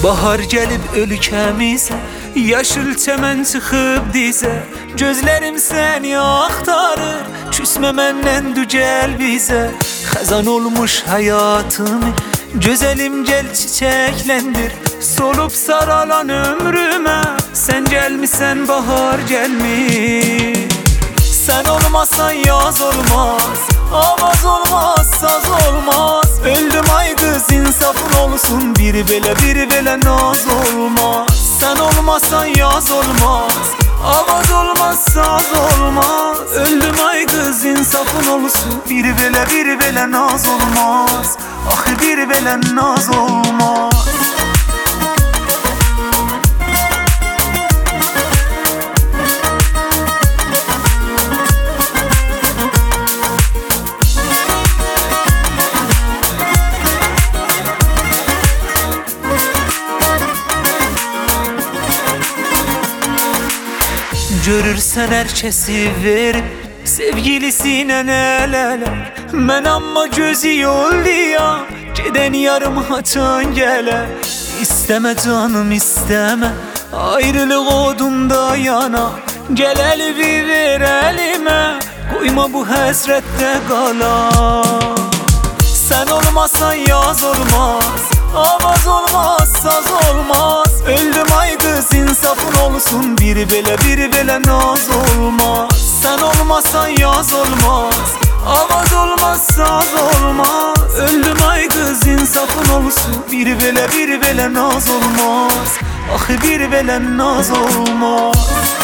Bahar gelib ölkəmizə, yaşıl çəmən çıxıb dizə. Gözlərim səni axtarır, küsmə məndən dücəl bizə. Xəzan olmuş həyatımı, gözəlim gəl çiçəkləndir. Solub saralan ömrümə, sən gəlmisən bahar gəlmir. Sən olmasan yaz olmaz, avaz olmaz, saz olmaz. Öldüm ay kız insafın olsun, biri belə naz olmaz. Sen olmasan yaz olmaz, avaz olmaz, saz olmaz. Öldüm ay kız insafın olsun, biri belə naz olmaz. Ah biri belə naz olmaz. Görürsən hər kəsi verib sevgilisinə el-ələ. Mən amma gözü yolluyam, gedən yarım haçan gələ. İstəmə canım istəmə, ayrılıq odunda yana. Gəl əlvi ver əlimə, qoyma bu həsrətdə qala. Sən olmasan yaz olmaz, avaz olmaz, saz olmaz. Öldüm ay kız insafın olsun, biri belə naz olmaz. Sen olmasan yaz olmaz, avaz olmaz, saz olmaz. Öldüm ay kız insafın olsun, biri belə naz olmaz. Ah biri belə naz olmaz.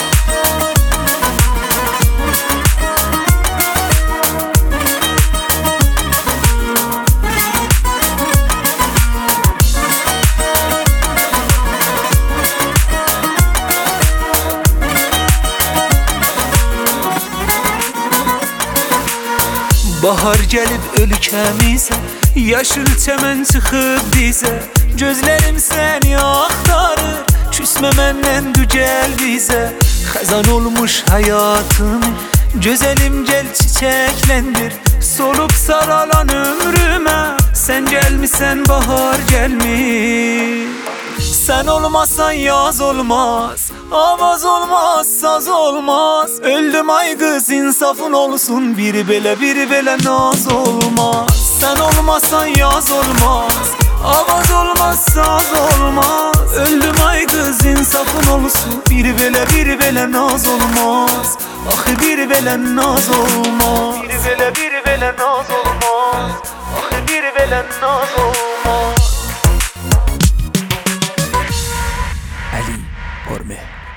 Bahar gəlib ölkəmizə, yaşıl çəmən çıxıb dizə. Gözlərim səni axtarır, küsmə məndən dücəl bizə. Xəzan olmuş həyatımı, gözəlim gəl çiçəkləndir. Solub saralan ömrümə, sən gəlmisən bahar gəlmir. Sen olmasan yaz olmaz, avaz olmaz, saz olmaz. Öldüm ay kız insafın olsun, biri belə naz olmaz. Sen olmasan yaz olmaz, avaz olmaz, saz olmaz. Öldüm ay kız insafın olsun, biri belə naz olmaz. Ah biri belə naz olmaz. Biri belə naz olmaz. Ah biri belə naz olmaz. Ali Orme.